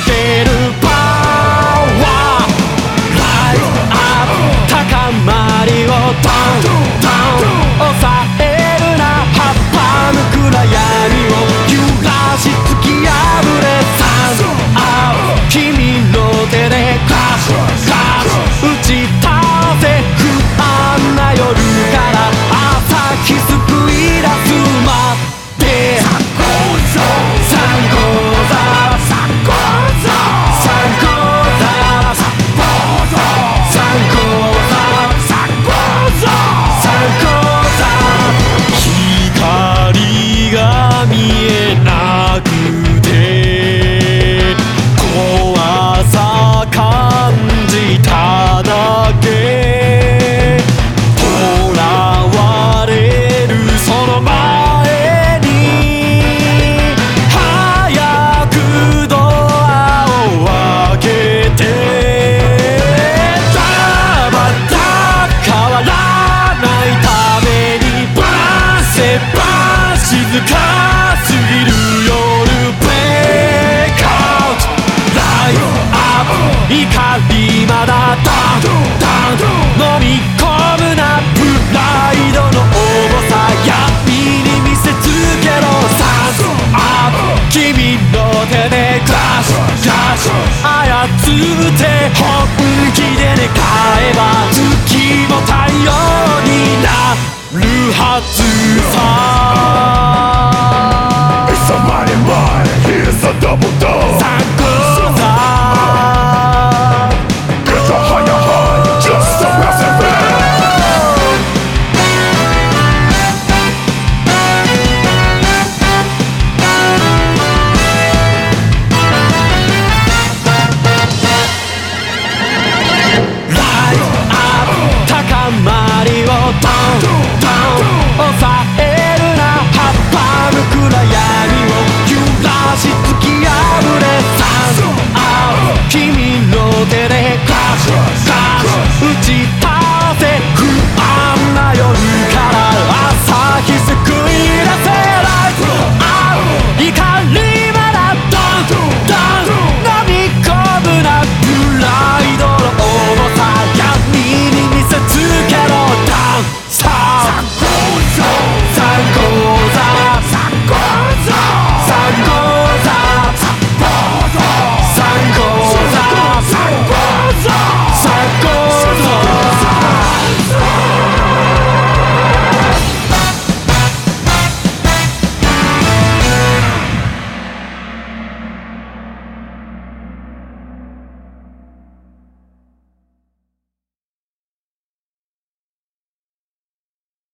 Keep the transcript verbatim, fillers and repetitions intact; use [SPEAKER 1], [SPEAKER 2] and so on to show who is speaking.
[SPEAKER 1] けるパワーライトアップ高まりをダウンダウン抑えるな葉っぱの暗闇を揺らし突き破れサンドアウト君の手でクラッシュクラッシュ打ち倒せ不安な夜から朝日救い出すまでサンゴ座サンゴ座サンゴ座サンゴ座サンゴ座サンゴ座サンゴ座光が見えなくて怖さ感じただけ囚われるその前に早くドアを開けてたまた変わらないためにバーセバー静かすぎる夜ブレイクアウトライトアップ怒りまだダウンダウン飲み込むなプライドの重さ闇に見せつけろサンドアップ君の手でクラッシュクラッシュ操って本気で願えば月も太陽になるはずさ